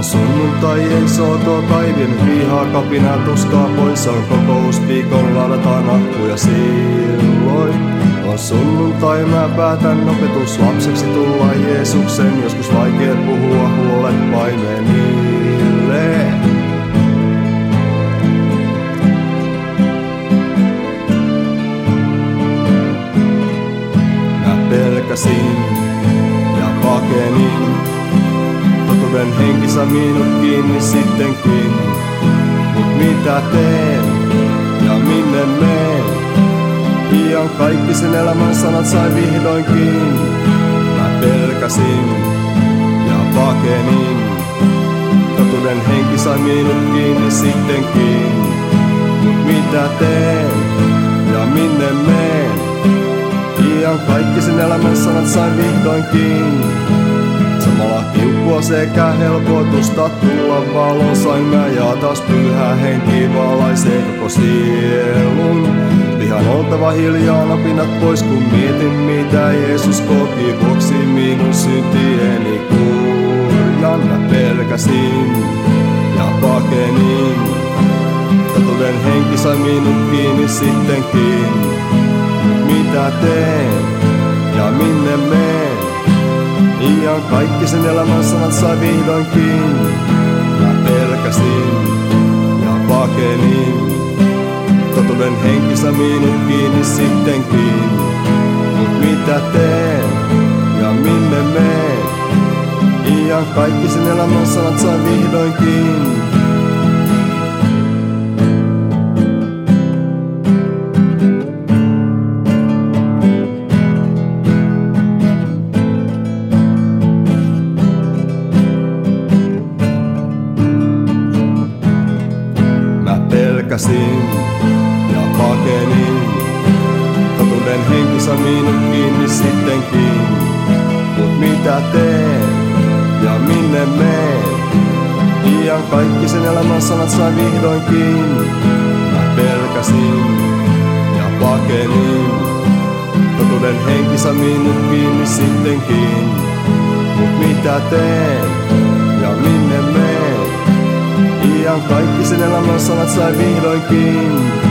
sunnuntai ei soto kaivin vihaa kapinaa tuskaa pois. On kokous viikon ladataan akkuja silloin. On sunnuntai mä päätän opetuslapseksi tulla Jeesuksen. Joskus vaikea puhua huolet paimenille. Mä pelkäsin ja pakenin. Totuuden henki saa minut kiinni sittenkin. Mut mitä teen ja minne meen? Pian kaikki sen elämän sanat sai vihdoinkin. Mä pelkäsin ja pakenin. Totuuden henki sai minut kiinni sittenkin. Mut mitä teen ja minne meen? Pian kaikki sen elämän sanat sai vihdoinkin. Samalla kiukkua sekä helpotusta tulla valon sain mä ja taas pyhä henki valaisee koko sielun. Vihan oltava hiljaa napinat pois kun mietin mitä Jeesus koki vuoksi minun syntieni kurjan. Mä pelkäsin ja pakenin. Totuuden henki sai minut kiinni sittenkin. Mitä teen ja minne meen? Iän kaikki sen elämän sanat sai vihdoinkin. Mä pelkäsin ja pakenin. Totuuden henki sai minut kiinni sittenkin. Mut mitä teen ja minne meen? Iän kaikki sen elämän sanat sai vihdoinkin. Pelkäsin ja pakenin. Totuuden henki sai minut kiinni sittenkin. Mut mitä teen ja minne meen? Iän kaikki sen elämän sanat sai vihdoinkin. Mä pelkäsin ja pakenin. Totuuden henki sai minut kiinni sittenkin. Mut mitä teen ja minne meen? Iän kaikki sen elämän sanat sai vihdoinkin.